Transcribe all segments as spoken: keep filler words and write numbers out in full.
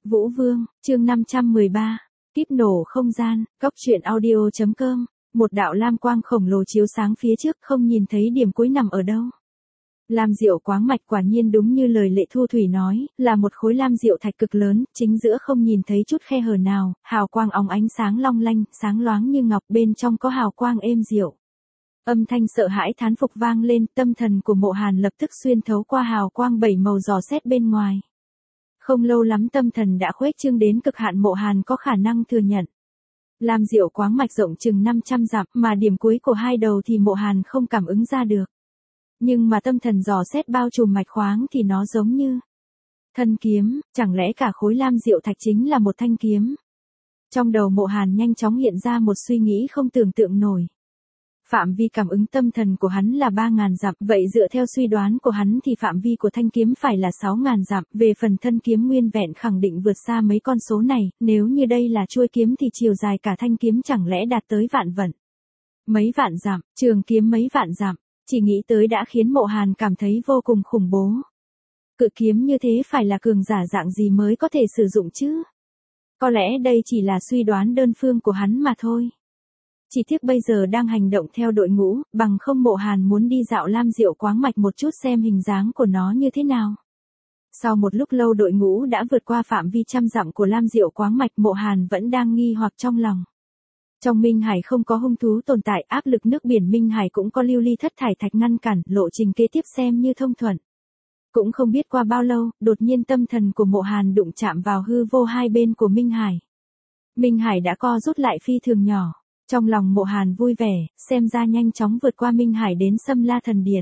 Vũ Vương, chương năm trăm mười ba, kíp nổ không gian, góc truyện audio.com, một đạo lam quang khổng lồ chiếu sáng phía trước không nhìn thấy điểm cuối nằm ở đâu. Lam diệu quáng mạch quả nhiên đúng như lời Lệ Thu Thủy nói, là một khối lam diệu thạch cực lớn, chính giữa không nhìn thấy chút khe hở nào, hào quang óng ánh sáng long lanh, sáng loáng như ngọc, bên trong có hào quang êm dịu. Âm thanh sợ hãi thán phục vang lên, tâm thần của Mộ Hàn lập tức xuyên thấu qua hào quang bảy màu dò xét bên ngoài. Không lâu lắm tâm thần đã khuếch trương đến cực hạn, Mộ Hàn có khả năng thừa nhận. Lam diệu quáng mạch rộng chừng năm trăm dặm, mà điểm cuối của hai đầu thì Mộ Hàn không cảm ứng ra được. Nhưng mà tâm thần dò xét bao trùm mạch khoáng thì nó giống như thân kiếm, chẳng lẽ cả khối lam diệu thạch chính là một thanh kiếm? Trong đầu Mộ Hàn nhanh chóng hiện ra một suy nghĩ không tưởng tượng nổi. Phạm vi cảm ứng tâm thần của hắn là ba ngàn dặm, vậy dựa theo suy đoán của hắn thì phạm vi của thanh kiếm phải là sáu ngàn dặm, về phần thân kiếm nguyên vẹn khẳng định vượt xa mấy con số này, nếu như đây là chuôi kiếm thì chiều dài cả thanh kiếm chẳng lẽ đạt tới vạn vận. Mấy vạn dặm, trường kiếm mấy vạn dặm, chỉ nghĩ tới đã khiến Mộ Hàn cảm thấy vô cùng khủng bố. Cự kiếm như thế phải là cường giả dạng gì mới có thể sử dụng chứ? Có lẽ đây chỉ là suy đoán đơn phương của hắn mà thôi. Chỉ tiếc bây giờ đang hành động theo đội ngũ, bằng không Mộ Hàn muốn đi dạo lam diệu quáng mạch một chút xem hình dáng của nó như thế nào. Sau một lúc lâu đội ngũ đã vượt qua phạm vi trăm dặm của lam diệu quáng mạch, Mộ Hàn vẫn đang nghi hoặc trong lòng. Trong Minh Hải không có hung thú tồn tại, áp lực nước biển Minh Hải cũng có lưu ly thất thải thạch ngăn cản, lộ trình kế tiếp xem như thông thuận. Cũng không biết qua bao lâu, đột nhiên tâm thần của Mộ Hàn đụng chạm vào hư vô hai bên của Minh Hải. Minh Hải đã co rút lại phi thường nhỏ. Trong lòng Mộ Hàn vui vẻ, xem ra nhanh chóng vượt qua Minh Hải đến Sâm La Thần Điện.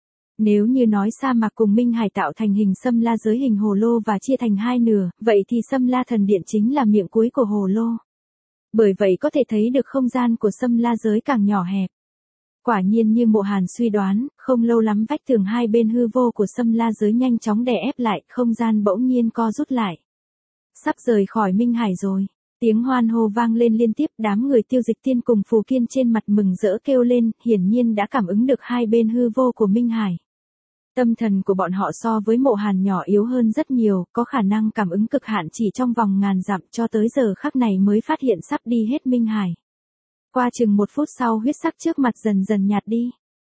Nếu như nói sa mạc cùng Minh Hải tạo thành hình Sâm La giới hình hồ lô và chia thành hai nửa, vậy thì Sâm La Thần Điện chính là miệng cuối của hồ lô. Bởi vậy có thể thấy được không gian của Sâm La giới càng nhỏ hẹp. Quả nhiên như Mộ Hàn suy đoán, không lâu lắm vách tường hai bên hư vô của Sâm La giới nhanh chóng đè ép lại, không gian bỗng nhiên co rút lại. Sắp rời khỏi Minh Hải rồi. Tiếng hoan hô vang lên liên tiếp, đám người Tiêu Dịch Tiên cùng Phù Kiên trên mặt mừng rỡ kêu lên, hiển nhiên đã cảm ứng được hai bên hư vô của Minh Hải. Tâm thần của bọn họ so với Mộ Hàn nhỏ yếu hơn rất nhiều, có khả năng cảm ứng cực hạn chỉ trong vòng ngàn dặm, cho tới giờ khắc này mới phát hiện sắp đi hết Minh Hải. Qua chừng một phút sau huyết sắc trước mặt dần dần nhạt đi.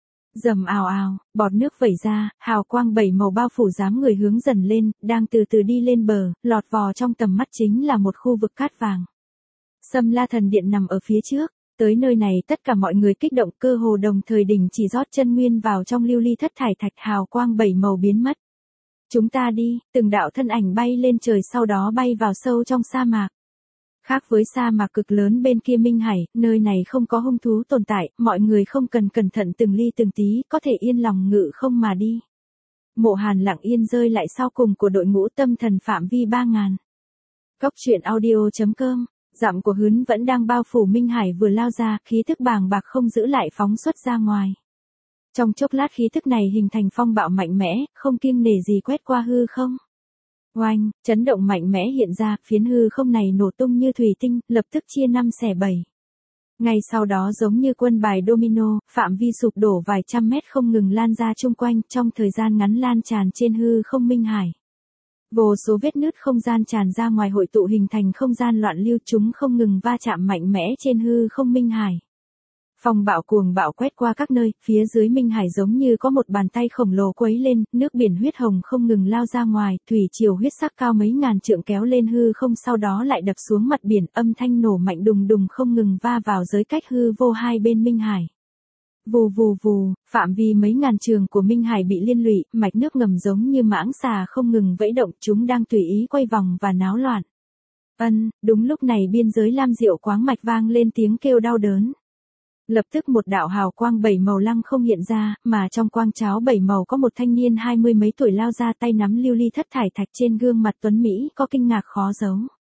Rầm ào ào, bọt nước vẩy ra, hào quang bảy màu bao phủ dám người hướng dần lên, đang từ từ đi lên bờ, lọt vào trong tầm mắt chính là một khu vực cát vàng. Sâm La Thần Điện nằm ở phía trước, tới nơi này tất cả mọi người kích động, cơ hồ đồng thời đình chỉ rót chân nguyên vào trong lưu ly thất thải thạch, hào quang bảy màu biến mất. Chúng ta đi, từng đạo thân ảnh bay lên trời sau đó bay vào sâu trong sa mạc. Khác với sa mạc cực lớn bên kia Minh Hải, nơi này không có hung thú tồn tại, mọi người không cần cẩn thận từng ly từng tí, có thể yên lòng ngự không mà đi. Mộ Hàn lặng yên rơi lại sau cùng của đội ngũ, tâm thần phạm vi ba ngàn. Góc truyện audio.com, dặm của Hướn vẫn đang bao phủ Minh Hải vừa lao ra, khí thức bàng bạc không giữ lại phóng xuất ra ngoài. Trong chốc lát khí thức này hình thành phong bạo mạnh mẽ, không kiêng nể gì quét qua hư không. Oanh, chấn động mạnh mẽ hiện ra, phiến hư không này nổ tung như thủy tinh, lập tức chia năm xẻ bảy. Ngay sau đó giống như quân bài domino, phạm vi sụp đổ vài trăm mét không ngừng lan ra chung quanh, trong thời gian ngắn lan tràn trên hư không Minh Hải. Vô số vết nứt không gian tràn ra ngoài hội tụ hình thành không gian loạn lưu, chúng không ngừng va chạm mạnh mẽ trên hư không Minh Hải. Phong bạo cuồng bạo quét qua các nơi, phía dưới Minh Hải giống như có một bàn tay khổng lồ quấy lên, nước biển huyết hồng không ngừng lao ra ngoài, thủy triều huyết sắc cao mấy ngàn trượng kéo lên hư không sau đó lại đập xuống mặt biển, âm thanh nổ mạnh đùng đùng không ngừng va vào giới cách hư vô hai bên Minh Hải. Vù vù vù, phạm vi mấy ngàn trường của Minh Hải bị liên lụy, mạch nước ngầm giống như mãng xà không ngừng vẫy động, chúng đang tùy ý quay vòng và náo loạn. Ân, đúng lúc này biên giới lam diệu quáng mạch vang lên tiếng kêu đau đớn. Lập tức một đạo hào quang bảy màu lăng không hiện ra, mà trong quang cháo bảy màu có một thanh niên hai mươi mấy tuổi lao ra, tay nắm lưu ly thất thải thạch, trên gương mặt tuấn Mỹ có kinh ngạc khó giấu.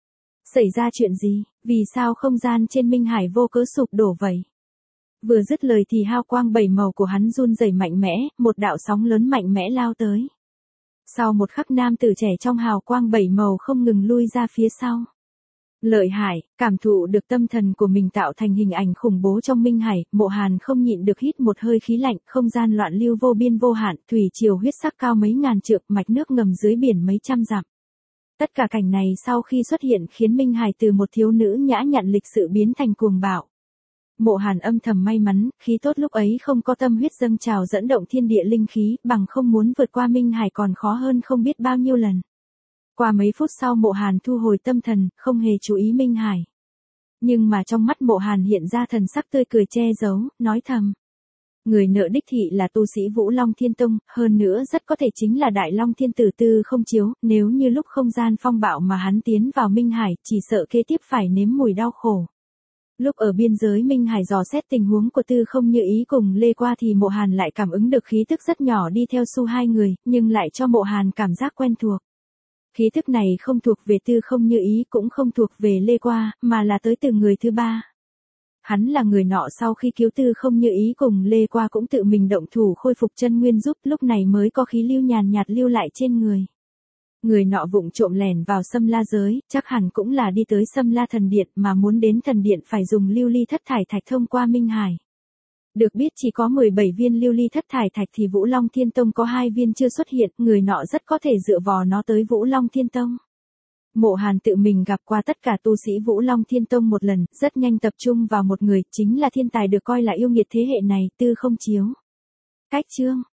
Xảy ra chuyện gì, vì sao không gian trên Minh Hải vô cớ sụp đổ vậy? Vừa dứt lời thì hào quang bảy màu của hắn run rẩy mạnh mẽ, một đạo sóng lớn mạnh mẽ lao tới. Sau một khắc nam tử trẻ trong hào quang bảy màu không ngừng lui ra phía sau. Lợi hại, cảm thụ được tâm thần của mình tạo thành hình ảnh khủng bố trong Minh Hải, Mộ Hàn không nhịn được hít một hơi khí lạnh, không gian loạn lưu vô biên vô hạn, thủy triều huyết sắc cao mấy ngàn trượng, mạch nước ngầm dưới biển mấy trăm dặm. Tất cả cảnh này sau khi xuất hiện khiến Minh Hải từ một thiếu nữ nhã nhặn lịch sự biến thành cuồng bạo. Mộ Hàn âm thầm may mắn, khí tốt lúc ấy không có tâm huyết dâng trào dẫn động thiên địa linh khí, bằng không muốn vượt qua Minh Hải còn khó hơn không biết bao nhiêu lần. Qua mấy phút sau Mộ Hàn thu hồi tâm thần, không hề chú ý Minh Hải. Nhưng mà trong mắt Mộ Hàn hiện ra thần sắc tươi cười che giấu, nói thầm. Người nợ đích thị là tu sĩ Vũ Long Thiên Tông, hơn nữa rất có thể chính là Đại Long Thiên Tử Tư Không Chiếu, nếu như lúc không gian phong bạo mà hắn tiến vào Minh Hải, chỉ sợ kế tiếp phải nếm mùi đau khổ. Lúc ở biên giới Minh Hải dò xét tình huống của Tư Không Như Ý cùng Lê Qua thì Mộ Hàn lại cảm ứng được khí tức rất nhỏ đi theo su hai người, nhưng lại cho Mộ Hàn cảm giác quen thuộc. Khí tức này không thuộc về Tư Không Như Ý cũng không thuộc về Lê Qua, mà là tới từ người thứ ba. Hắn là người nọ sau khi cứu Tư Không Như Ý cùng Lê Qua cũng tự mình động thủ khôi phục chân nguyên giúp, lúc này mới có khí lưu nhàn nhạt lưu lại trên người. Người nọ vụng trộm lẻn vào Sâm La giới, chắc hẳn cũng là đi tới Sâm La thần điện, mà muốn đến thần điện phải dùng lưu ly thất thải thạch thông qua Minh Hải. Được biết chỉ có mười bảy viên lưu ly thất thải thạch thì Vũ Long Thiên Tông có hai viên chưa xuất hiện, người nọ rất có thể dựa vào nó tới Vũ Long Thiên Tông. Mộ Hàn tự mình gặp qua tất cả tu sĩ Vũ Long Thiên Tông một lần, rất nhanh tập trung vào một người, chính là thiên tài được coi là yêu nghiệt thế hệ này, Tư Không Chiếu. Cách chương